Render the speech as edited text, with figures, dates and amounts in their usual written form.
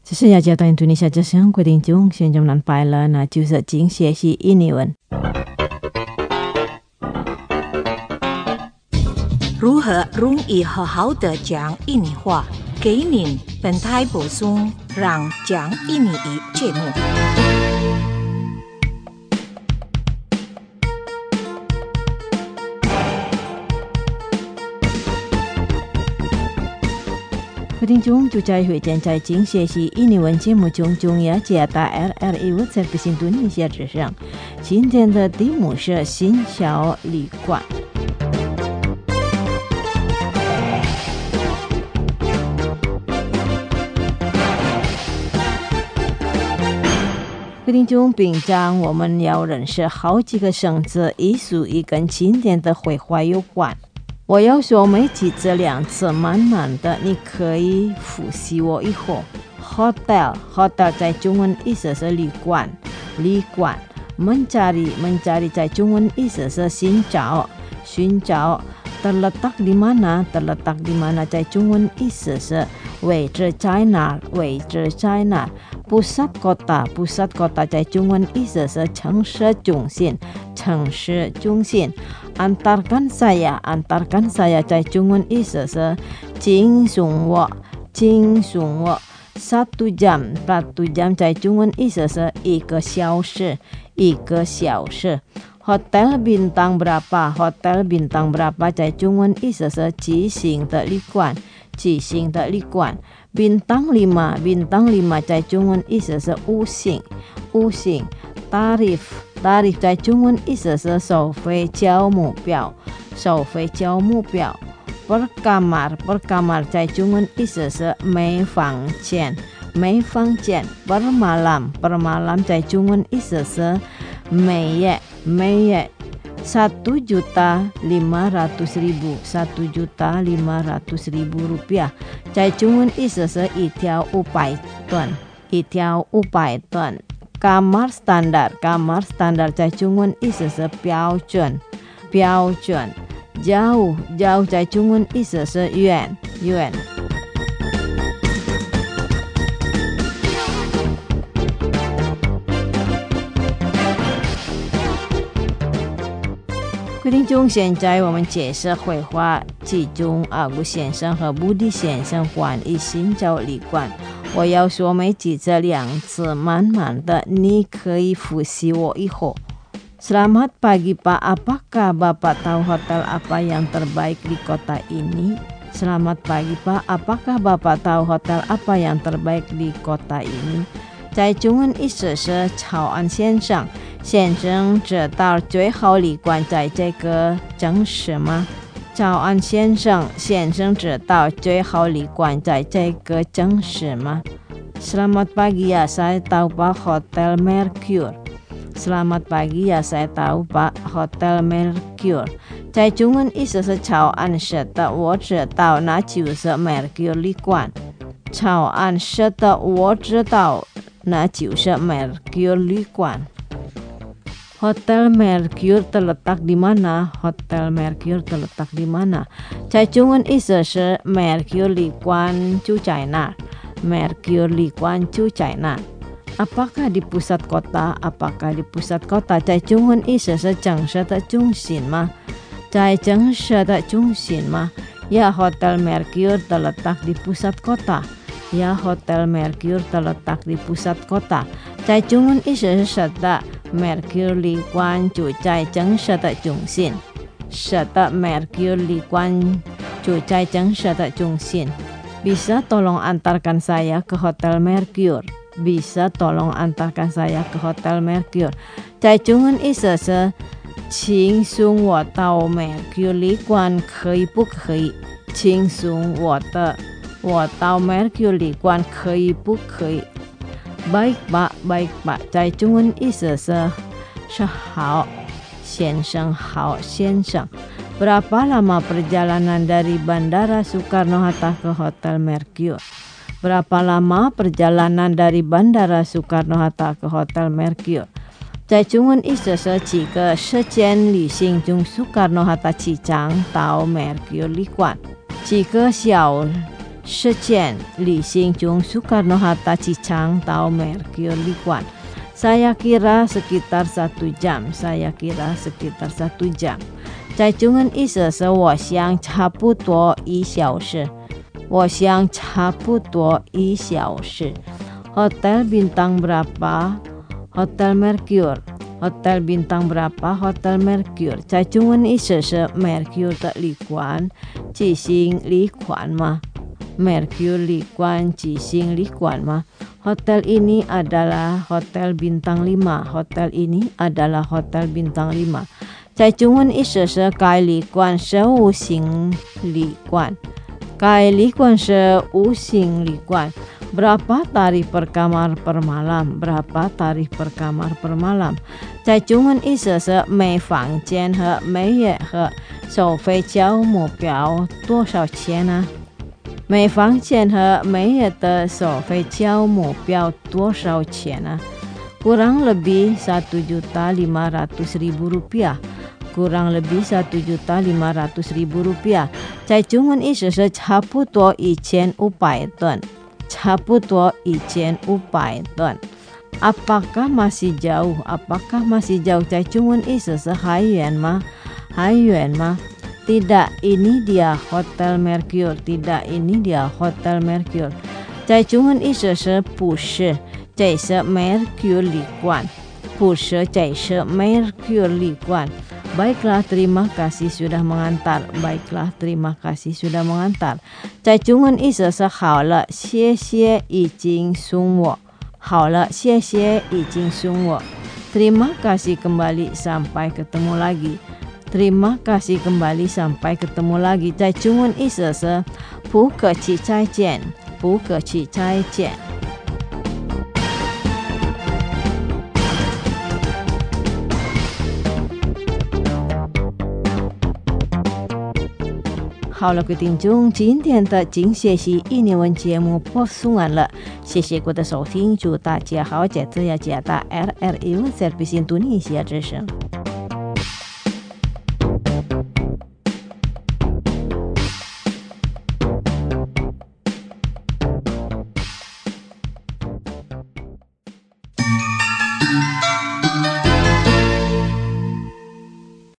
这是雅加达印度尼西亚之声规定中，现在南拜了，那就是今学习印尼文。 如何容易好好的讲印尼话？给您本台补充让讲印尼语节目。 各位听众，就在会见在今学习印尼文节目中，中雅加达 RRI service 印度尼西亚之声。今天的题目是新小旅馆。各位听众，平常我们要认识好几个生字，艺术也跟今天的绘画有关。我要说没记这两次蛮难的，你可以复习我以后。Hotel 在中文意思是旅馆。Mencari 在中文意思是寻找。Terletak di mana 在中文意思是位置在哪。Pusat kota 在中文意思是城市中心。Antarkan saya 在中文意思是接送我。Satu jam 在中文意思是一个小时。Hotel bintang berapa 在中文意思是几星的旅馆。Bintang 5在中文意思是五星。Tarif 在中文意思是收费交目标。Per kamar 在中文意思是每房间。Per malam 在中文意思是每夜。1.5 rupiah 在中文意思是一条500吨。Kamar standar 在中文意思是标准。jauh 在中文意思是远。各位听众，现在我们解释绘画其中阿古先生和布迪先生关于新小旅馆。我要说没记这两次慢慢的，你可以复习我以后。Selamat pagi Pak, apakah Bapak tahu hotel apa yang terbaik di kota ini? Selamat pagi Pak, apakah Bapak tahu hotel apa yang terbaik di kota ini? 在中文意思是乔安先生知道最好旅馆在这个城市吗？乔安先生知道最好旅馆在这个城市吗？ Selamat pagi ya, saya tahu Pak Hotel Mercure. Selamat pagi ya, saya tahu Pak Hotel Mercure. 在中文意思是乔安是的，我知道那就是 Mercure 旅馆。乔安是的，我知道那就是 Mercure 旅馆。Hotel Mercure terletak di mana? Hotel Mercure terletak di mana? 在中文意思是 Mercure 旅馆就在那。Mercure 旅馆就在那。Apakah di pusat kota? Apakah di pusat kota? 在中文意思是城市的中心吗？在城市的中心吗？ Ya, Hotel Mercure terletak di pusat kota. Ya, Hotel Mercure terletak di pusat kota. 在中文意思是是的。Mercure 旅馆就在城市的中心。是的 ，Mercure 旅馆就在城市的中心。Bisa tolong antarkan saya ke Hotel Mercure? Bisa tolong antarkan saya ke Hotel Mercure? 在中文意思是请送我到 Mercure 旅馆可以不可以？请送我到 Mercure 旅馆可以不可以？Baik Pak 在中文意思是好先生。Berapa lama perjalanan dari Bandara Soekarno-Hatta ke Hotel Mercure? Berapa lama perjalanan dari Bandara Soekarno-Hatta ke Hotel Mercure? 在中文意思是几个时间旅行中 Soekarno-Hatta 机场到 Mercure 旅馆。几个小 Sekian Li Xing Soekarno-Hatta Cicang Tao Merkur Likuan. Saya kira sekitar 1 jam.在中文意思是我想差不多1小时。Hotel bintang berapa? Hotel Merkur. Hotel bintang berapa? Hotel Merkur. 在中文意思是 Merkur 的旅馆，几星旅馆吗？ Merkur 旅馆几星旅馆吗？ Hotel ini adalah hotel bintang 5. Hotel ini adalah hotel bintang 5. 在中文意思是该旅馆是5星旅馆。该旅馆是5星旅馆。Berapa tarif per kamar per malam? Berapa tarif per kamar per malam? 在中文意思是每房间和每月和收费交目标多少钱呢？每房间和每月的收费交目标多少钱呢？ Kurang lebih 1.500.000 rupiah. Kurang lebih 1.500.000 rupiah. 在中文意思是差不多1500盾。差不多1500盾。Apakah masih jauh? Apakah masih jauh? 在中文意思是还远吗？还远吗？ Tidak, ini dia Hotel Merkur. Tidak, ini dia Hotel Merkur. 在中文意思是不是，这是 Merkur 旅馆。不是，这是 Merkur 旅馆。Baiklah, terima kasih sudah mengantar. Baiklah, terima kasih sudah mengantar. 在中文意思是好了，谢谢已经送我。好了，谢谢已经送我。Terima kasih kembali, sampai ketemu lagi. Terima kasih kembali, sampai ketemu lagi. 在中文意思是不客气，再见。不客气，再见。好了，各位听众，今天的精学习印尼文节目播送完了，谢谢各位的收听，祝大家好，这次要加大 RRI Service Indonesia 之声。